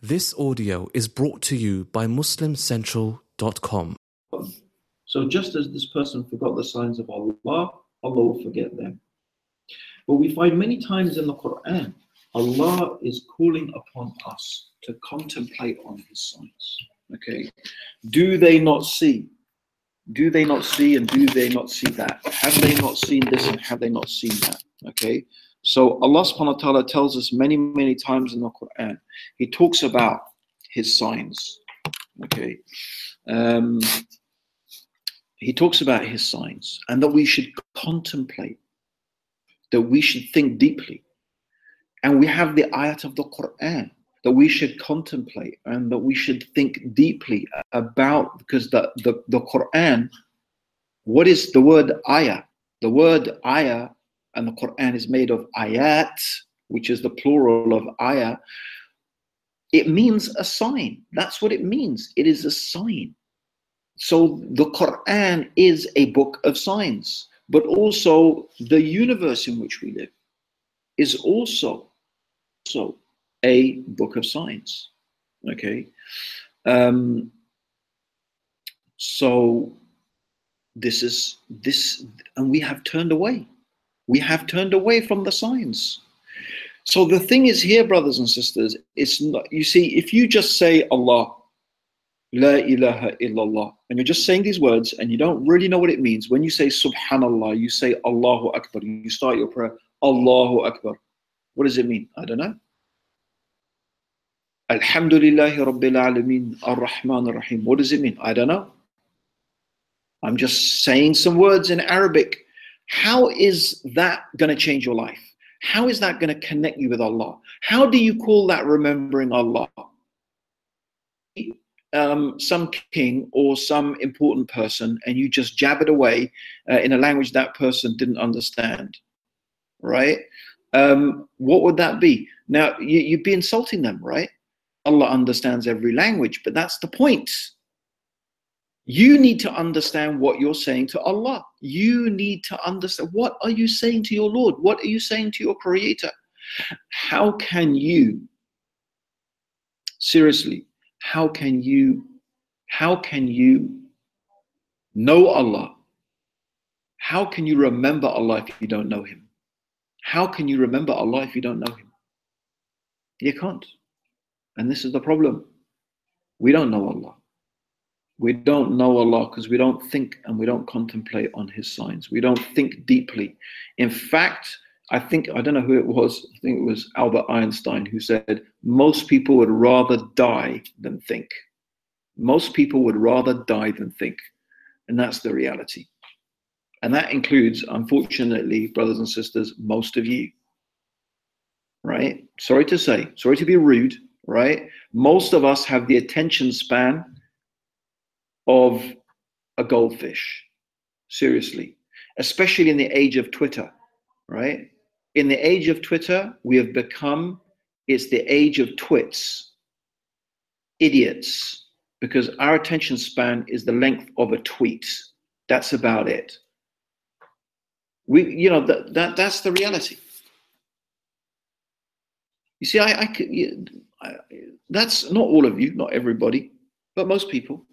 This audio is brought to you by MuslimCentral.com. So just as this person forgot the signs of Allah, Allah will forget them. But we find many times in the Quran, Allah is calling upon us to contemplate on His signs. Okay, do they not see? Do they not see and do they not see that? Have they not seen this and have they not seen that? Okay, so Allah subhanahu wa ta'ala tells us many times in the Quran, He talks about His signs. Okay, He talks about His signs and that we should contemplate, that we should think deeply. And we have the ayat of the Quran that we should contemplate and that we should think deeply about, because the Quran, what is the word ayah? The word ayah and the Quran is made of ayat, which is the plural of ayah. It means a sign. That's what it means. It is a sign. So the Quran is a book of signs, but also the universe in which we live is also a book of signs. Okay, so this is this, and we have turned away. We have turned away from the signs. So the thing is here, brothers and sisters, it's not, you see, if you just say Allah, La ilaha illallah, and you're just saying these words and you don't really know what it means. When you say Subhanallah, you say Allahu Akbar, you start your prayer, Allahu Akbar. What does it mean? I don't know. Alhamdulillahi Rabbil Alameen Ar-Rahman Ar-Rahim. What does it mean? I don't know. I'm just saying some words in Arabic. How is that going to change your life? How is that going to connect you with Allah? How do you call that remembering Allah? Some king or some important person, and you just jab it away in a language that person didn't understand, right? What would that be? Now, you'd be insulting them, right? Allah understands every language, but that's the point. You need to understand what you're saying to Allah. You need to understand, what are you saying to your Lord? What are you saying to your Creator? How can you, seriously, how can you know Allah? How can you remember Allah if you don't know Him? How can you remember Allah if you don't know Him? You can't. And this is the problem. We don't know Allah. We don't know Allah because we don't think and we don't contemplate on His signs. We don't think deeply. In fact, I don't know who it was, I think it was Albert Einstein who said, most people would rather die than think. Most people would rather die than think. And that's the reality. And that includes, unfortunately, brothers and sisters, most of you, right? Sorry to say, sorry to be rude, right? Most of us have the attention span of a goldfish, seriously, especially in the age of Twitter, right? In the age of Twitter, we have become, it's the age of twits, idiots, because our attention span is the length of a tweet. That's about it. That's the reality. You see, that's not all of you, not everybody, but most people.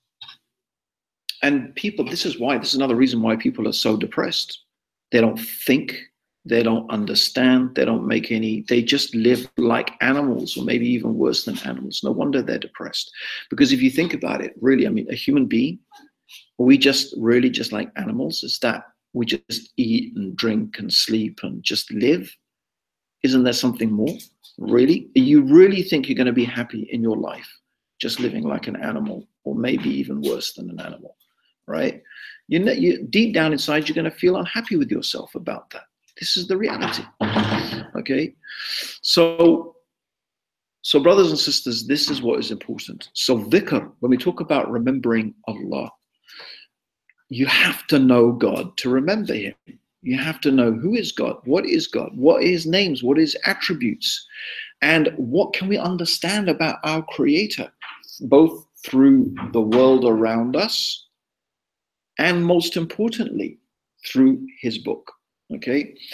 And people, this is another reason why people are so depressed. They don't think, they don't understand, they just live like animals, or maybe even worse than animals. No wonder they're depressed. Because if you think about it, really, I mean, a human being, are we just really just like animals? Is that we just eat and drink and sleep and just live? Isn't there something more? Really? You really think you're going to be happy in your life just living like an animal, or maybe even worse than an animal, right? You deep down inside, you're going to feel unhappy with yourself about that. This is the reality. Okay? So brothers and sisters, this is what is important. So dhikr, when we talk about remembering Allah, you have to know God to remember Him. You have to know who is God, what are His names, what are His attributes, and what can we understand about our Creator, both through the world around us and most importantly, through His book. Okay?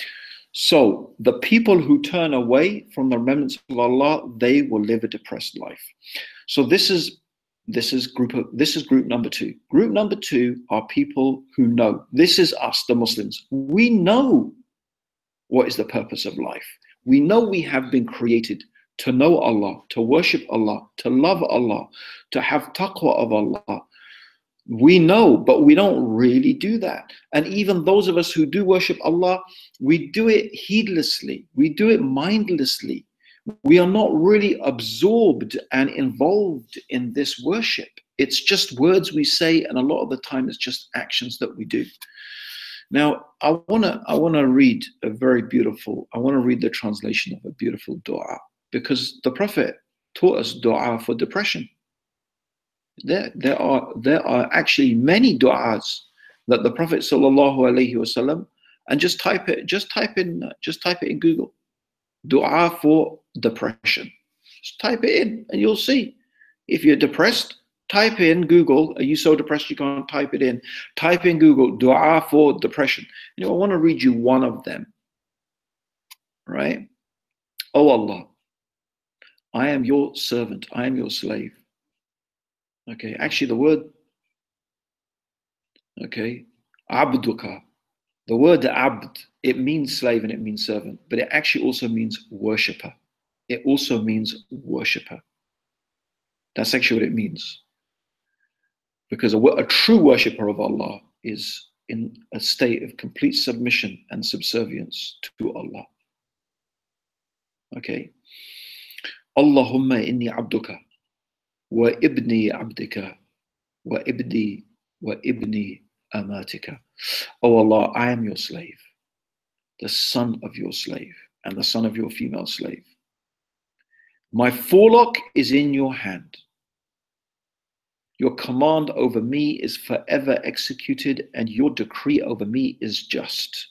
So the people who turn away from the remembrance of Allah, they will live a depressed life. So this is group number two. Group number two are people who know. This is us, the Muslims. We know what is the purpose of life. We know we have been created to know Allah, to worship Allah, to love Allah, to have taqwa of Allah. We know, but we don't really do that. And even those of us who do worship Allah, we do it heedlessly. We do it mindlessly. We are not really absorbed and involved in this worship. It's just words we say, and a lot of the time it's just actions that we do. Now, I wanna read the translation of a beautiful dua, because the Prophet taught us dua for depression. There are actually many du'as that the Prophet ﷺ, and just type it in Google, dua for depression. Just type it in and you'll see. If you're depressed, type in Google. Are you so depressed you can't type it in? Type in Google, dua for depression. I want to read you one of them. Right? Oh Allah, I am your servant. I am your slave. Okay, actually the word, abduka, the word abd, it means slave and it means servant, but it actually also means worshipper. It also means worshipper. That's actually what it means. Because a true worshipper of Allah is in a state of complete submission and subservience to Allah. Okay. Allahumma inni abduka. Wa ibni abdika, wa ibni amatika. Oh Allah, I am your slave, the son of your slave, and the son of your female slave. My forelock is in your hand. Your command over me is forever executed, and your decree over me is just.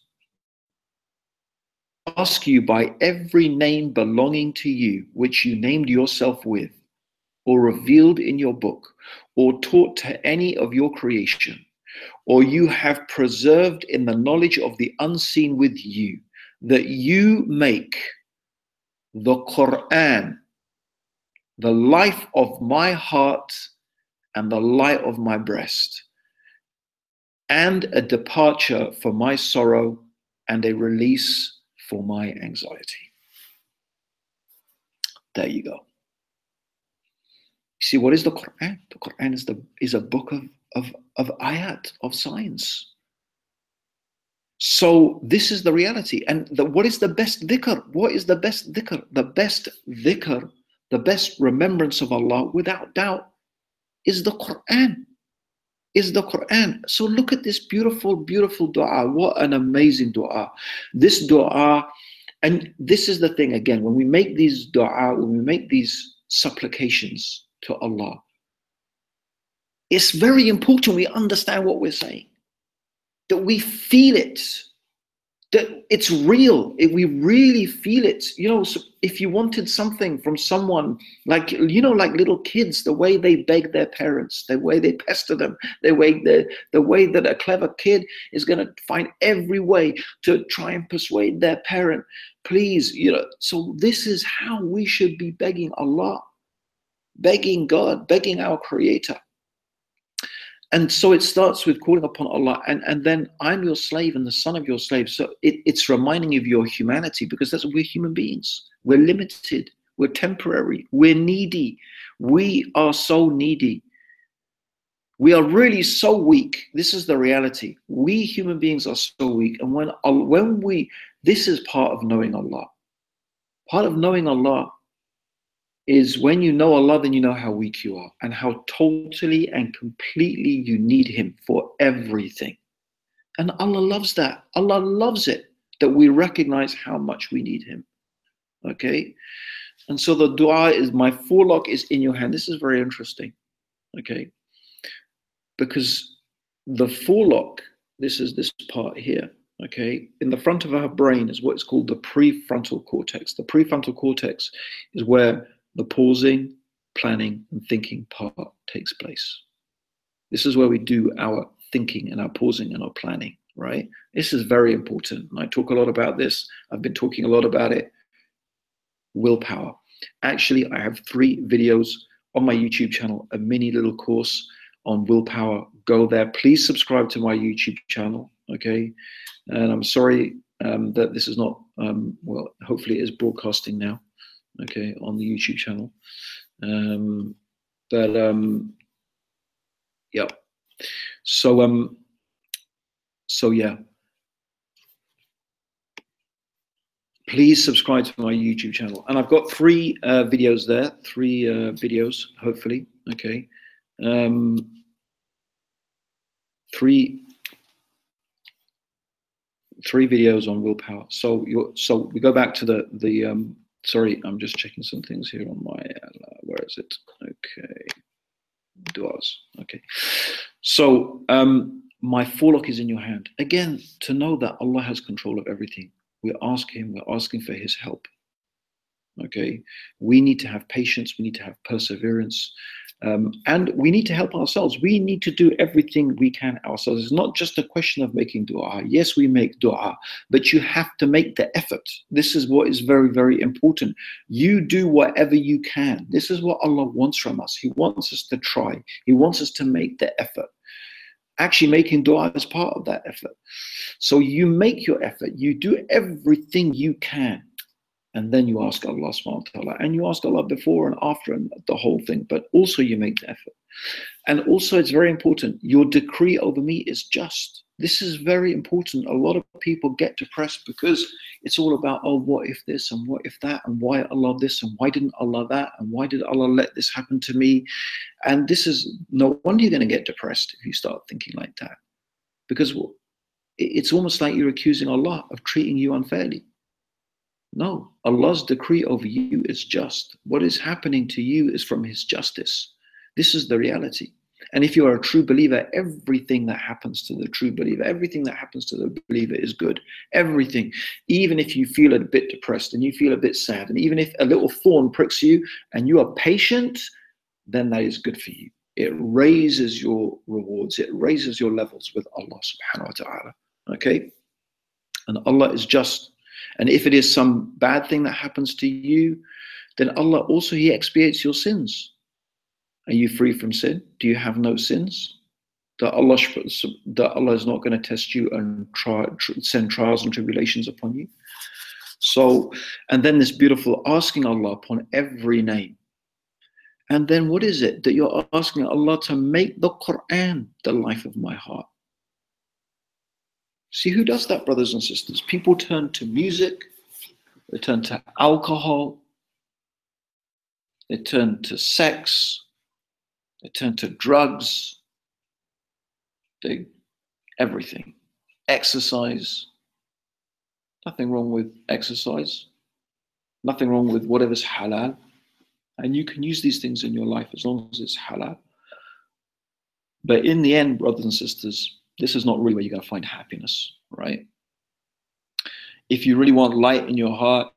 I ask you by every name belonging to you, which you named yourself with, or revealed in your book, or taught to any of your creation, or you have preserved in the knowledge of the unseen with you, that you make the Quran the life of my heart and the light of my breast, and a departure for my sorrow and a release for my anxiety. There you go. You see, what is the Quran? The Quran is a book of ayat, of signs. So this is the reality. And what is the best dhikr? What is the best dhikr? The best dhikr, the best remembrance of Allah, without doubt, is the Quran. Is the Quran. So look at this beautiful, beautiful dua. What an amazing dua. This dua, and this is the thing again, when we make these dua, when we make these supplications to Allah, it's very important we understand what we're saying, that we feel it, that it's real, we really feel it. So if you wanted something from someone, like little kids, the way they beg their parents, the way they pester them, the way that a clever kid is going to find every way to try and persuade their parent, please, so this is how we should be begging Allah, begging God, begging our Creator. And so it starts with calling upon Allah, and then I'm your slave and the son of your slave. So it's reminding you of your humanity, because we're human beings. We're limited. We're temporary. We're needy. We are so needy. We are really so weak. This is the reality. We human beings are so weak. And this is part of knowing Allah. Part of knowing Allah is when you know Allah, then you know how weak you are and how totally and completely you need Him for everything. And Allah loves that. Allah loves it, that we recognize how much we need Him. Okay? And so the dua is, my forelock is in your hand. This is very interesting. Okay? Because the forelock, this is this part here. Okay? In the front of our brain is what's called the prefrontal cortex. The prefrontal cortex is where the pausing, planning, and thinking part takes place. This is where we do our thinking and our pausing and our planning, right? This is very important. And I talk a lot about this. I've been talking a lot about it. Willpower. Actually, I have 3 videos on my YouTube channel, a mini little course on willpower. Go there. Please subscribe to my YouTube channel, okay? And I'm sorry that this is not, well, hopefully it is broadcasting now, okay, on the YouTube channel. Yeah. So yeah. Please subscribe to my YouTube channel. And I've got 3 videos there, 3 videos, hopefully, okay. 3 videos on willpower. So we go back to the sorry, I'm just checking some things here on my, where is it? Okay, du'as, okay. So my forelock is in your hand. Again, to know that Allah has control of everything. We're asking for his help. Okay, we need to have patience, we need to have perseverance, and we need to help ourselves. We need to do everything we can ourselves. It's not just a question of making dua. Yes, we make dua, but you have to make the effort. This is what is very, very important. You do whatever you can. This is what Allah wants from us. He wants us to try. He wants us to make the effort. Actually, making dua is part of that effort. So you make your effort. You do everything you can. And then you ask Allah subhanahu wa ta'ala, and you ask Allah before and after and the whole thing, but also you make the effort. And also it's very important, your decree over me is just. This is very important. A lot of people get depressed because it's all about, oh, what if this and what if that, and why Allah this and why didn't Allah that, and why did Allah let this happen to me? And this is, no wonder you're going to get depressed if you start thinking like that. Because it's almost like you're accusing Allah of treating you unfairly. No, Allah's decree over you is just. What is happening to you is from his justice. This is the reality. And if you are a true believer, everything that happens to the true believer, everything that happens to the believer is good. Everything. Even if you feel a bit depressed and you feel a bit sad, and even if a little thorn pricks you and you are patient, then that is good for you. It raises your rewards. It raises your levels with Allah subhanahu wa ta'ala. Okay? And Allah is just. And if it is some bad thing that happens to you, then Allah also, he expiates your sins. Are you free from sin? Do you have no sins? That Allah is not going to test you and send trials and tribulations upon you. So, and then this beautiful asking Allah upon every name. And then what is it that you're asking Allah to make the Quran the life of my heart? See, who does that, brothers and sisters? People turn to music, they turn to alcohol, they turn to sex, they turn to drugs, everything. Exercise. Nothing wrong with exercise. Nothing wrong with whatever's halal. And you can use these things in your life as long as it's halal. But in the end, brothers and sisters, this is not really where you're going to find happiness, right? If you really want light in your heart,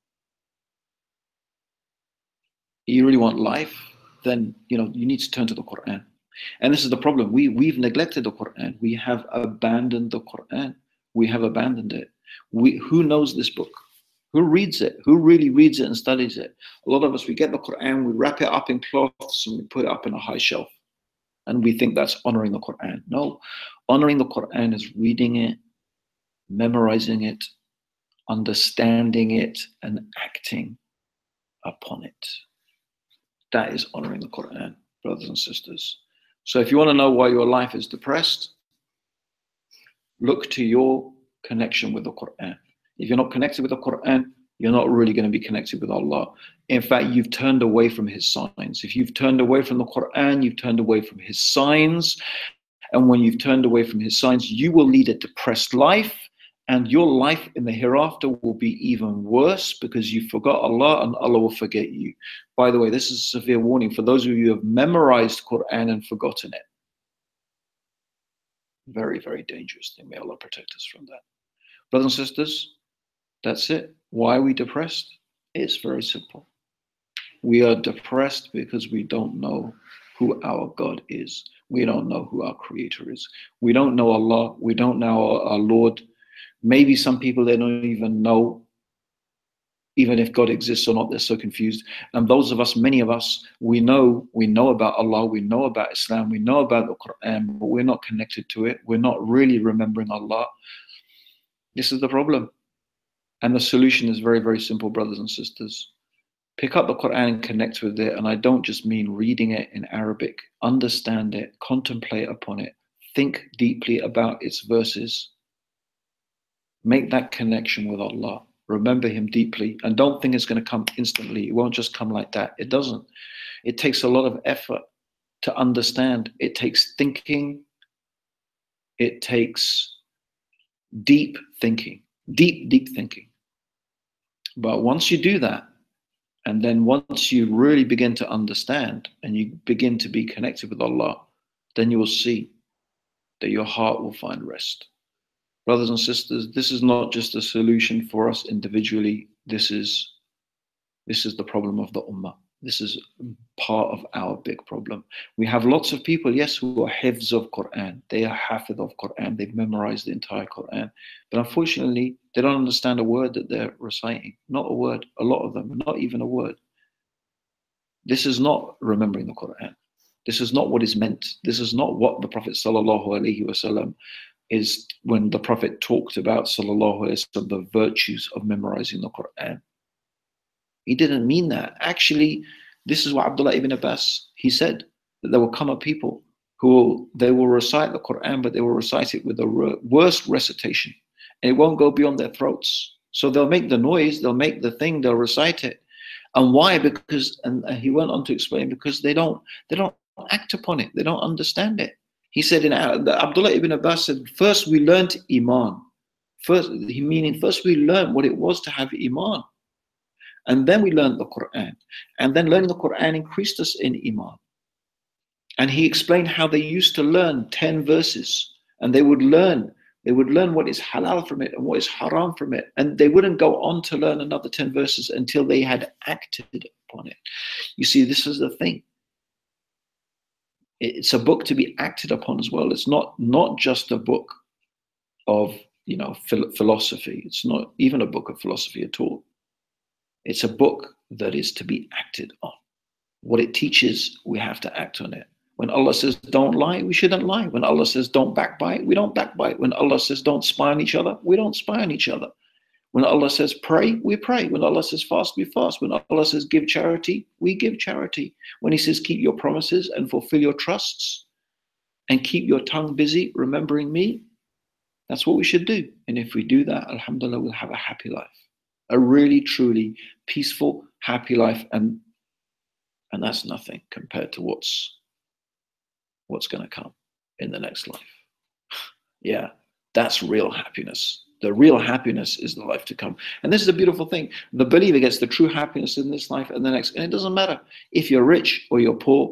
you really want life, then you need to turn to the Quran. And this is the problem. We've neglected the Quran. We have abandoned the Quran. We have abandoned it. Who knows this book? Who reads it? Who really reads it and studies it? A lot of us, we get the Quran, we wrap it up in cloths and we put it up in a high shelf. And we think that's honoring the Quran. No, honoring the Quran is reading it, memorizing it, understanding it, and acting upon it. That is honoring the Quran, brothers and sisters. So if you want to know why your life is depressed, look to your connection with the Quran. If you're not connected with the Quran, you're not really going to be connected with Allah. In fact, you've turned away from his signs. If you've turned away from the Quran, you've turned away from his signs. And when you've turned away from his signs, you will lead a depressed life. And your life in the hereafter will be even worse because you forgot Allah and Allah will forget you. By the way, this is a severe warning for those of you who have memorized Quran and forgotten it. Very, very dangerous thing. May Allah protect us from that. Brothers and sisters, that's it. Why are we depressed? It's very simple. We are depressed because we don't know who our God is. We don't know who our creator is. We don't know Allah. We don't know our Lord. Maybe some people, they don't even know even if God exists or not. They're so confused. And those of us, many of us, we know about Allah, we know about Islam, we know about the Quran, but we're not connected to it. We're not really remembering Allah. This is the problem. And the solution is very, very simple, brothers and sisters. Pick up the Quran and connect with it. And I don't just mean reading it in Arabic. Understand it, contemplate upon it, think deeply about its verses. Make that connection with Allah. Remember Him deeply. And don't think it's going to come instantly. It won't just come like that. It doesn't. It takes a lot of effort to understand. It takes thinking. It takes deep thinking. Deep thinking. But once you do that, and then once you really begin to understand and you begin to be connected with Allah, then you will see that your heart will find rest. Brothers and sisters, this is not just a solution for us individually. This is the problem of the ummah. This is part of our big problem. We have lots of people, yes, who are hifz of Quran. They are hafidh of Quran. They've memorized the entire Quran. But unfortunately, they don't understand a word that they're reciting. Not a word. A lot of them, not even a word. This is not remembering the Quran. This is not what is meant. This is not what the Prophet ﷺ is when the Prophet talked about ﷺ, the virtues of memorizing the Quran. He didn't mean that. Actually, this is what Abdullah ibn Abbas, he said, that there will come a people they will recite the Quran, but they will recite it with the worst recitation. And it won't go beyond their throats. So they'll make the noise, they'll make the thing, they'll recite it. And why? Because, and he went on to explain, because they don't act upon it. They don't understand it. He said, Abdullah ibn Abbas said, first we learned Iman. First we learned what it was to have Iman. And then we learned the Quran. And then learning the Quran increased us in Iman. And he explained how they used to learn 10 verses. And they would learn what is halal from it and what is haram from it. And they wouldn't go on to learn another 10 verses until they had acted upon it. You see, this is the thing. It's a book to be acted upon as well. It's not just a book of, philosophy. It's not even a book of philosophy at all. It's a book that is to be acted on. What it teaches, we have to act on it. When Allah says don't lie, we shouldn't lie. When Allah says don't backbite, we don't backbite. When Allah says don't spy on each other, we don't spy on each other. When Allah says pray, we pray. When Allah says fast, we fast. When Allah says give charity, we give charity. When He says keep your promises and fulfill your trusts and keep your tongue busy remembering me, that's what we should do. And if we do that, alhamdulillah, we'll have a happy life. A really, truly peaceful, happy life. And that's nothing compared to what's going to come in the next life. Yeah, that's real happiness. The real happiness is the life to come. And this is a beautiful thing. The believer gets the true happiness in this life and the next. And it doesn't matter if you're rich or you're poor.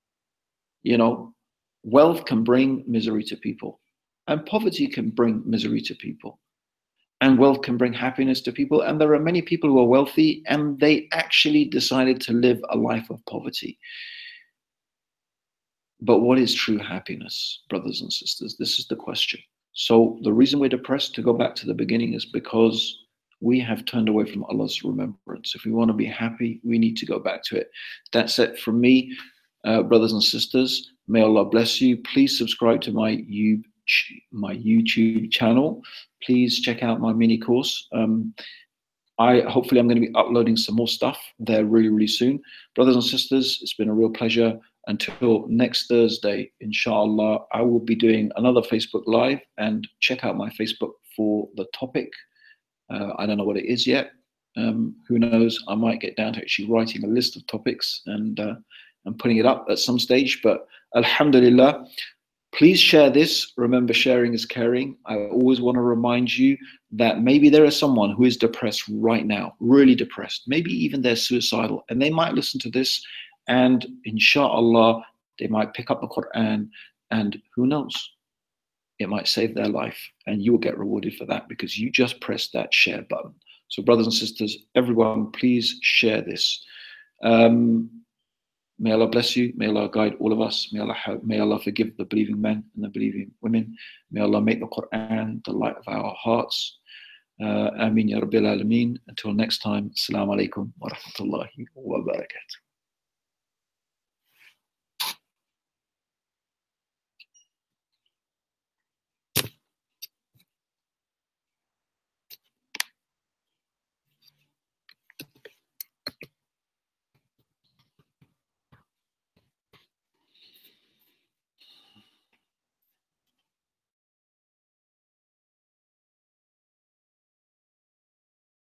Wealth can bring misery to people. And poverty can bring misery to people. And wealth can bring happiness to people. And there are many people who are wealthy and they actually decided to live a life of poverty. But what is true happiness, brothers and sisters? This is the question. So the reason we're depressed, to go back to the beginning, is because we have turned away from Allah's remembrance. If we want to be happy, we need to go back to it. That's it from me, brothers and sisters. May Allah bless you. Please subscribe to my YouTube channel. Please check out my mini course. Hopefully I'm going to be uploading some more stuff there really, really soon. Brothers and sisters, it's been a real pleasure. Until next Thursday, inshallah, I will be doing another Facebook Live, and check out my Facebook for the topic. I don't know what it is yet. Who knows? I might get down to actually writing a list of topics and putting it up at some stage. But alhamdulillah, please share this. Remember, sharing is caring. I always want to remind you that maybe there is someone who is depressed right now, really depressed. Maybe even they're suicidal, and they might listen to this. And inshallah, they might pick up the Quran, and who knows, it might save their life, and you will get rewarded for that because you just pressed that share button. So brothers and sisters, everyone, please share this. May Allah bless you. May Allah guide all of us. May Allah forgive the believing men and the believing women. May Allah make the Quran the light of our hearts. Ameen ya Rabbil Alameen. Until next time, Assalamu alaikum wa rahmatullahi wa barakatuh.